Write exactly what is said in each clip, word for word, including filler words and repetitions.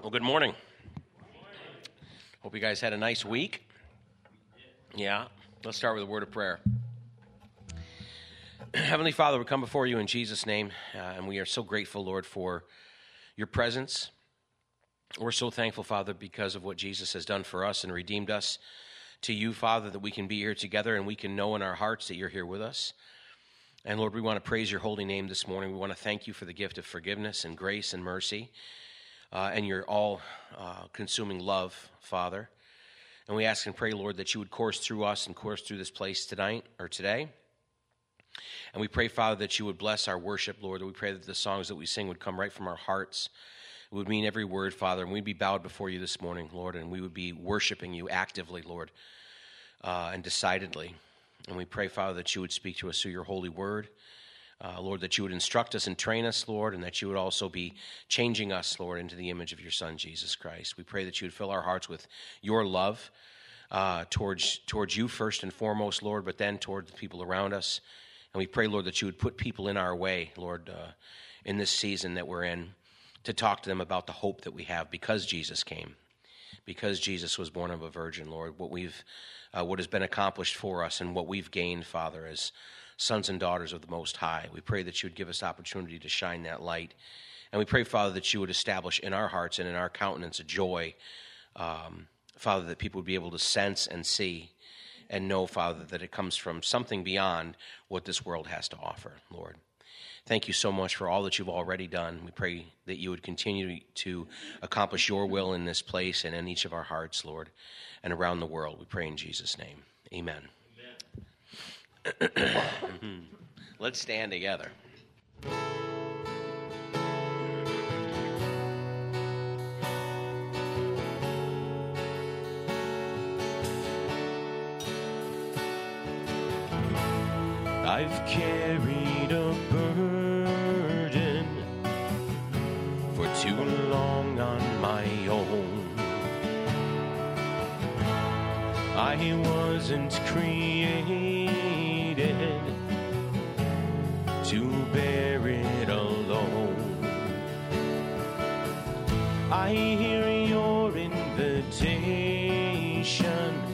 Well, good morning. Hope you guys had a nice week. Yeah, let's start with a word of prayer. Heavenly Father, we come before you in Jesus' name, uh, and we are so grateful, Lord, for your presence. We're so thankful, Father, because of what Jesus has done for us and redeemed us to you, Father, that we can be here together and we can know in our hearts that you're here with us. And Lord, we want to praise your holy name this morning. We want to thank you for the gift of forgiveness and grace and mercy. Uh, and your all-consuming uh, love, Father. And we ask and pray, Lord, that you would course through us and course through this place tonight or today. And we pray, Father, that you would bless our worship, Lord. That we pray that the songs that we sing would come right from our hearts. It would mean every word, Father. And we'd be bowed before you this morning, Lord. And we would be worshiping you actively, Lord, uh, and decidedly. And we pray, Father, that you would speak to us through your holy word. Uh, Lord, that you would instruct us and train us, Lord, and that you would also be changing us, Lord, into the image of your Son, Jesus Christ. We pray that you would fill our hearts with your love uh, towards, towards you first and foremost, Lord, but then toward the people around us. And we pray, Lord, that you would put people in our way, Lord, uh, in this season that we're in, to talk to them about the hope that we have because Jesus came, because Jesus was born of a virgin, Lord, what we've, uh, what has been accomplished for us and what we've gained, Father, as sons and daughters of the Most High. We pray that you would give us opportunity to shine that light. And we pray, Father, that you would establish in our hearts and in our countenance a joy, um, Father, that people would be able to sense and see and know, Father, that it comes from something beyond what this world has to offer, Lord. Thank you so much for all that you've already done. We pray that you would continue to accomplish your will in this place and in each of our hearts, Lord, and around the world. We pray in Jesus' name. Amen. Let's stand together. I've carried a burden for too long on my own. I wasn't created to bear it alone. I hear your invitation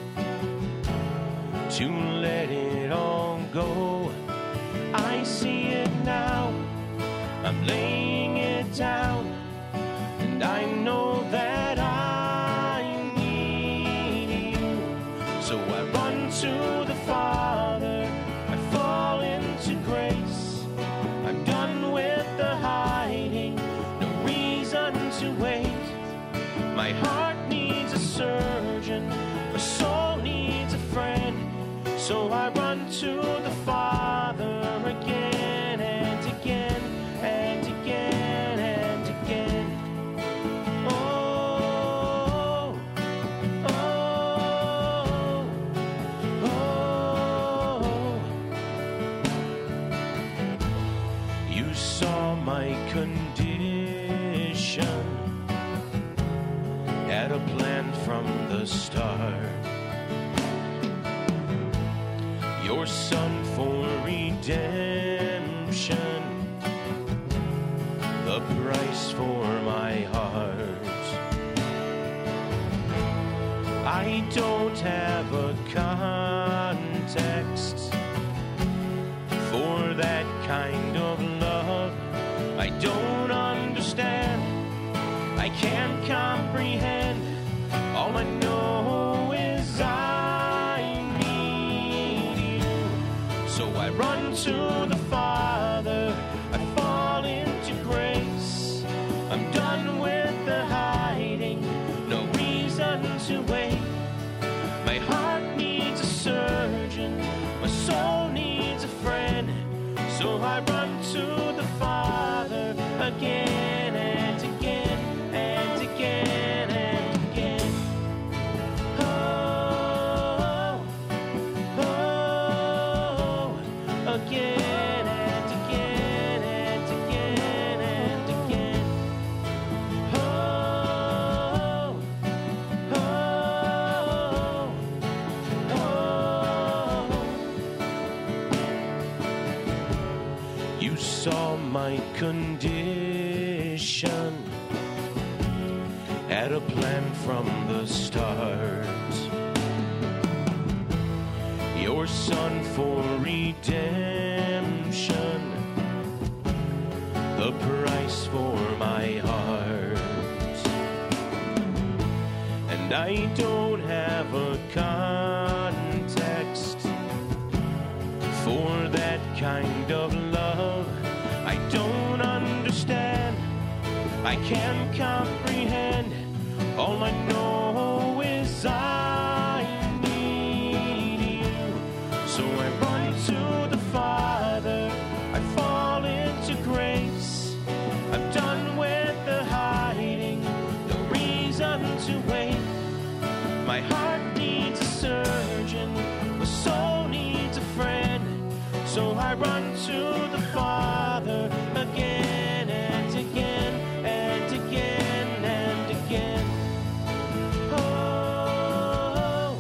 to let it all go. I see it now, I'm laying it down, and I know that I need you. So I run to the Father, I fall into grace. I'm done with the hiding, no reason to wait. My heart needs a surgeon, my soul needs a friend. So I run to the Father again and again and again and again. Oh, oh, oh. You saw my condition, had a plan from the start. Your Son for redemption, the price for my heart. I don't have a context for that kind of love. I don't understand, I can't comprehend. All I know is I need you. So I run to the Father, I fall into grace. I'm done with the hiding, no reason to wait. My heart needs a surgeon, my soul needs a friend. So I run to the Father again and again and again and again. Oh, oh, again and again and again and again. Oh, oh, oh. You saw my condition, had a plan from the start. Your son for redemption, the price for my heart. And I don't have a context for that kind of love. I don't understand, I can't comprehend. All I know is I need you. So I run to the Father, I fall into grace. I'm done with the hiding, no reason to wait. My heart needs a surgeon, my soul needs a friend. So I run to the Father again and again and again and again. Oh,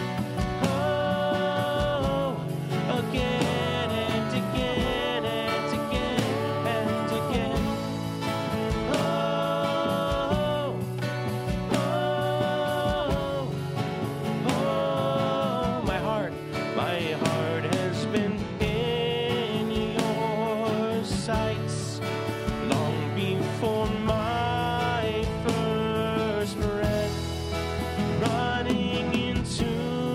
oh, again and again and again and again. Oh, oh, oh, my heart, my heart has been in your sights long before my first breath, running into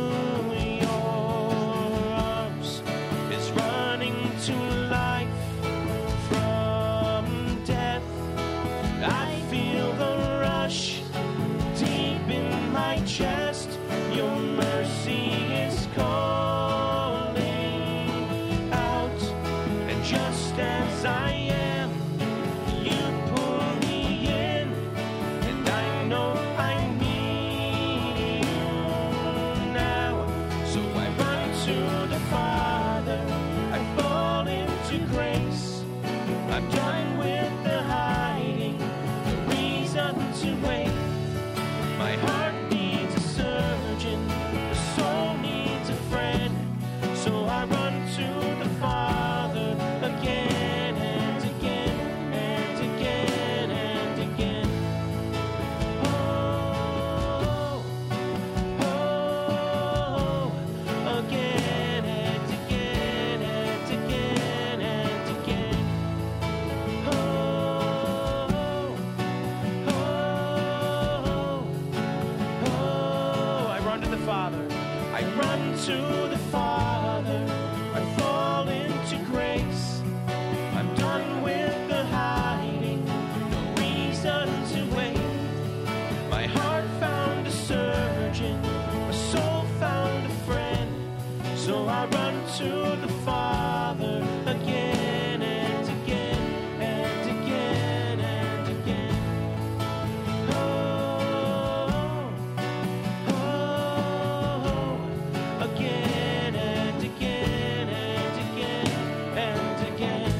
your arms is running to life from death. I feel the rush deep in my chest, your mercy is calling out, and just as I am, you pull me in, and I know I need you now. So I run to the Father, I fall into grace. I'm done with the hiding, the reason to wait. My heart needs a surgeon, the soul needs a friend. So I run to the Father again and again and again and again. Oh, oh, again and again and again and again. Oh, oh, oh, I run to the Father. I run to the Father. I fall into grace. I'm done with the hiding, no reason to wait. My heart found a surgeon, my soul found a friend. So I run to the Father again and again and again and again. Oh, oh, again and again and again and again.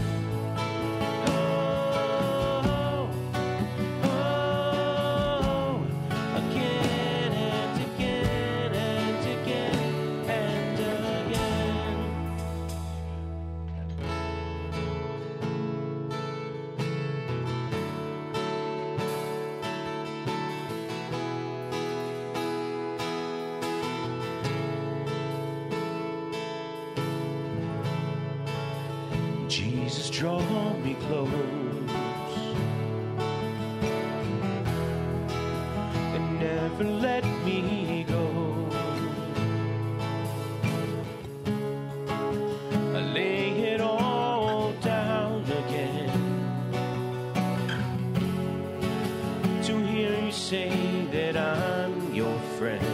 Oh, oh, again and again and again and again. Jesus, draw me close and never let me go. I lay it all down again to hear you say that I'm your friend.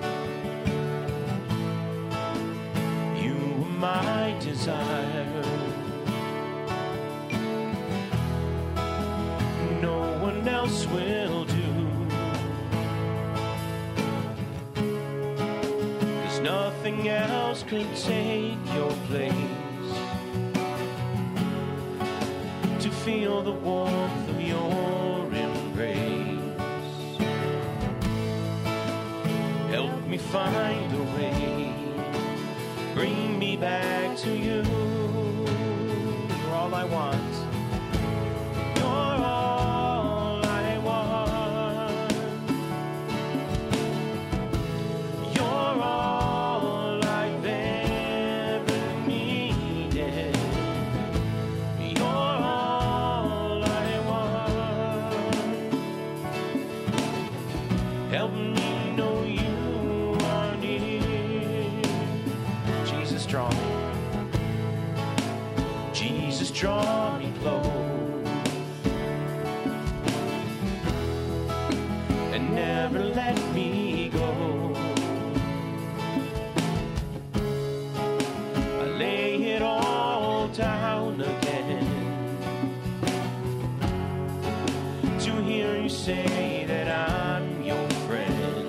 You are my desire. No one else will do. 'Cause nothing else could take your place. To feel the warmth of your embrace. Help me find a way. Bring me back to you. You're all I want. You're all I want. never let me go. I lay it all down again to hear you say that I'm your friend.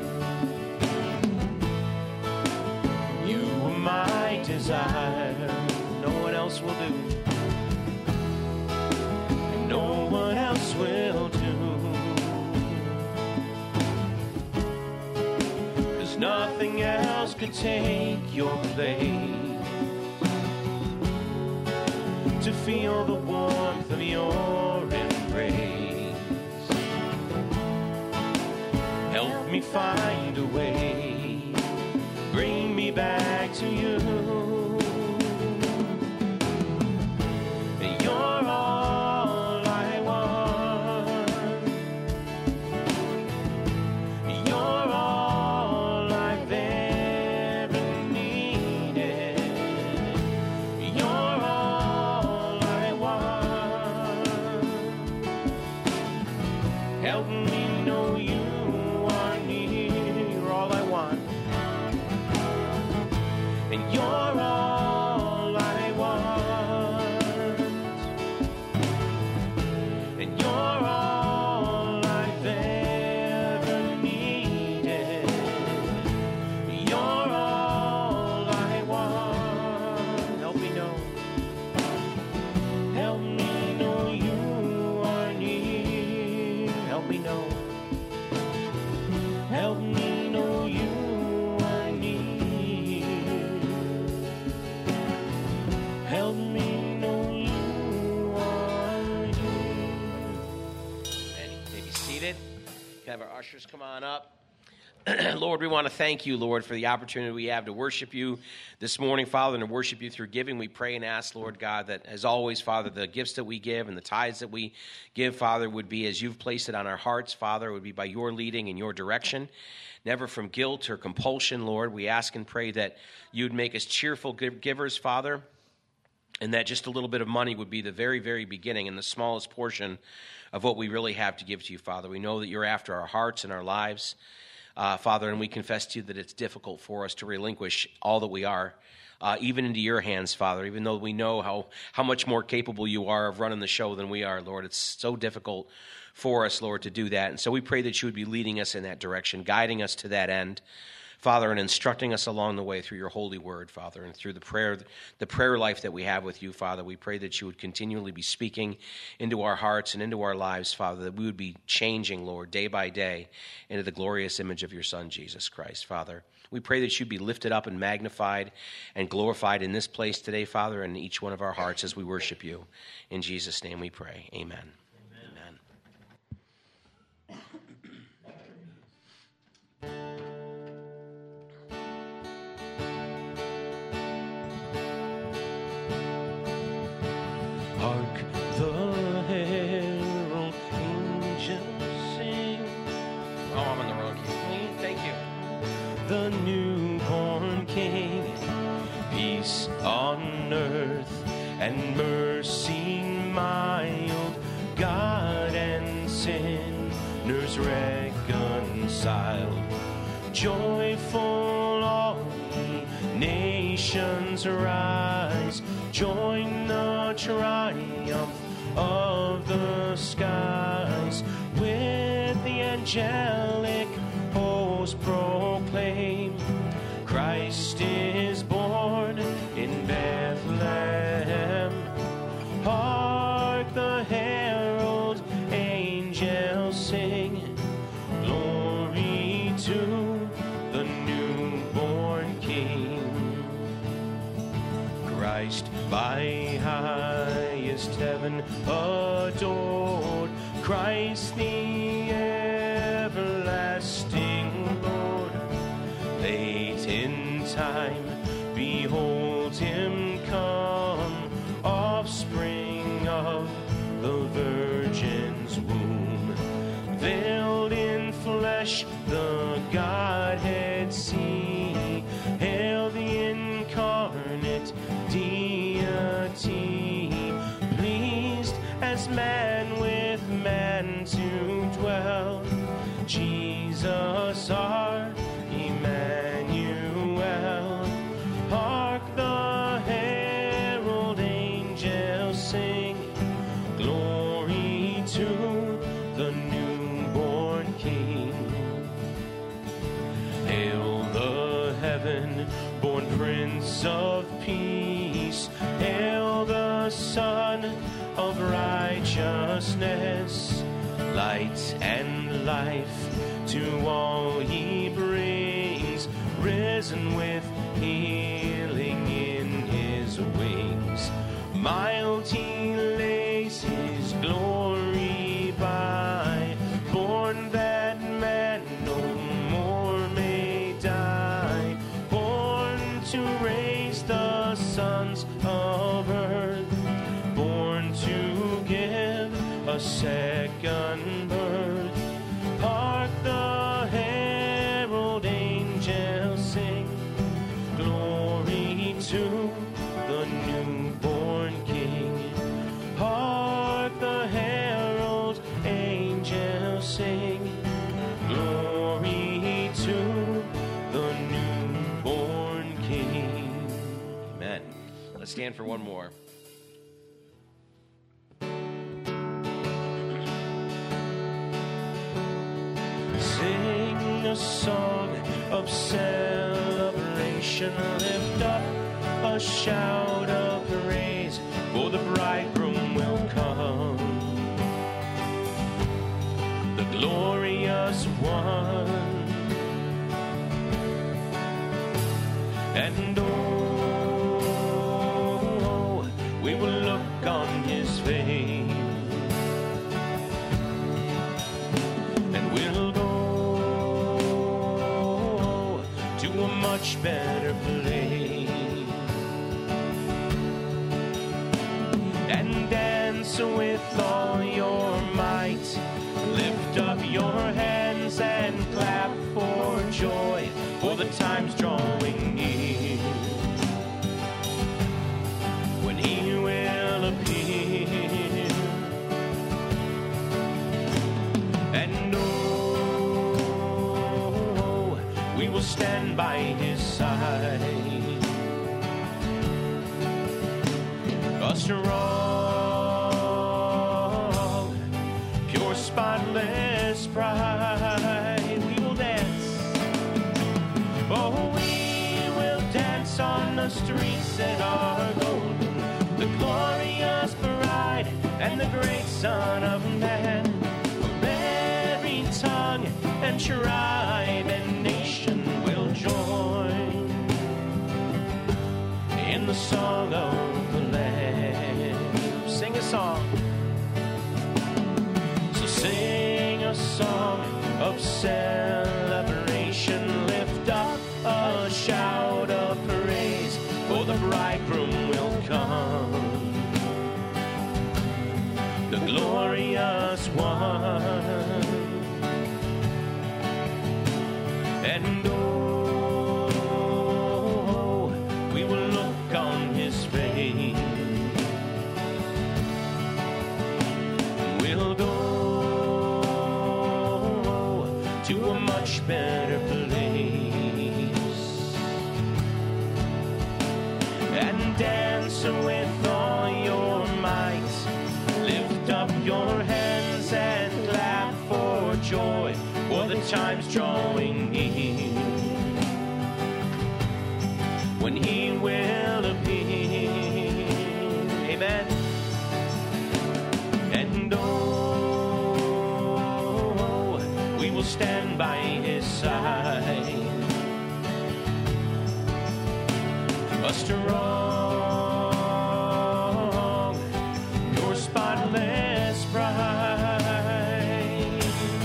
You are my desire, no one else will do, and no one else will do. Nothing else could take your place, to feel the warmth of your embrace. Help me find a way, bring me back to you. You're all I want. You're all I've ever needed. You're all I want. Help me know you are near. You're all I want. And you're all I want. And you're all I've ever needed. You're all I want. Help me know. Help me know you are near. Help me know. Help me know you are near. Help me know you are near. And may be seated. Can I have our ushers come on up? Lord, we want to thank you, Lord, for the opportunity we have to worship you this morning, Father, and to worship you through giving. We pray and ask, Lord God, that as always, Father, the gifts that we give and the tithes that we give, Father, would be as you've placed it on our hearts, Father, it would be by your leading and your direction, never from guilt or compulsion, Lord. We ask and pray that you'd make us cheerful givers, Father, and that just a little bit of money would be the very, very beginning and the smallest portion of what we really have to give to you, Father. We know that you're after our hearts and our lives, uh, Father, and we confess to you that it's difficult for us to relinquish all that we are, uh, even into your hands, Father, even though we know how, how much more capable you are of running the show than we are, Lord. It's so difficult for us, Lord, to do that. And so we pray that you would be leading us in that direction, guiding us to that end, Father, and instructing us along the way through your holy word, Father, and through the prayer the prayer life that we have with you, Father. We pray that you would continually be speaking into our hearts and into our lives, Father, that we would be changing, Lord, day by day into the glorious image of your Son, Jesus Christ, Father. We pray that you'd be lifted up and magnified and glorified in this place today, Father, and in each one of our hearts as we worship you. In Jesus' name we pray. Amen. Amen. Hark the herald angels sing. Oh, I'm in the wrong key. Thank you. The newborn King, peace on earth and mercy mild, God and sinners reconciled. Joyful all ye nations rise, join the triumph of the skies. With the angelic host proclaim, Christ is born in Bethlehem. Hark the herald angels sing, glory to the newborn King. Christ by highest heaven adored, Christ the everlasting Lord. Late in time, behold him come, offspring of the Virgin's womb. Veiled in flesh, the Godhead see. Hail the incarnate deity, pleased as man with man to dwell. Jesus born Prince of Peace. Hail the Son of Righteousness, light and life to all he brings, risen with healing in his wings. Mild he lays his glory by, born that man no more may die, born to raise the sons of earth, born to give a second birth. Hark the herald angels sing, glory to the newborn King. Hark the herald angels sing, glory to the newborn King. Amen. Let's stand for one more. Sing a song of celebration, lift up a shout of praise, for the bridegroom will come, the glorious one. And oh, we will look on his face, and we'll go to a much better place, and dance with all your might. Lift up your hands and clap for joy, for the time's drawing near, when he will appear. And oh, we will stand by his side, a strong, pure, spotless bride. We will dance, oh, we will dance on the streets that are golden, the glorious bride and the great Son of Man. For every tongue and tribe and nation will join in the song of the Lamb. Sing a song. So sing a song of celebration, lift up a shout of praise, for the bridegroom will come, the glorious one. And oh, we will look on his face, we'll go to a much better place, and dance with all your might. Lift up your hands and clap for joy, for the time's drawing near, when he will appear. Amen. And oh, we will stand by his side, a strong, pure, spotless bride.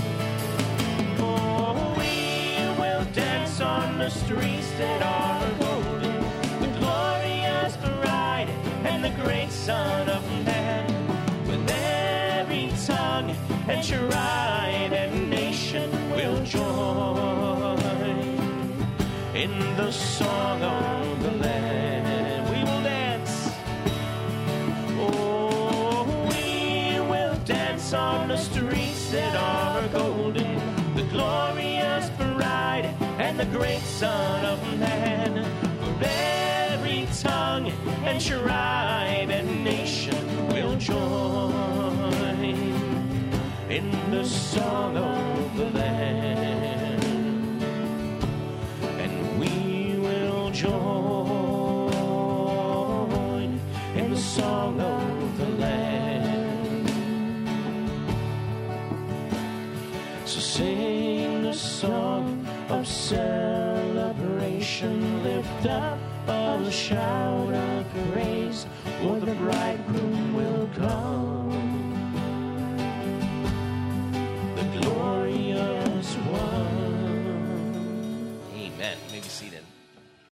Oh, we will dance on the streets that are golden, the glorious bride and the great Son of Man, with every tongue and tribe and nation will join in the song of the Lamb. We will dance, oh, we will dance on the streets that are golden, the glorious bride and the great Son of Man, for every tongue and tribe and nation will join in the song of the Lamb, and we will join of celebration. Lift up a shout of praise, for the bridegroom will come. The glorious one. Amen. You may be seated.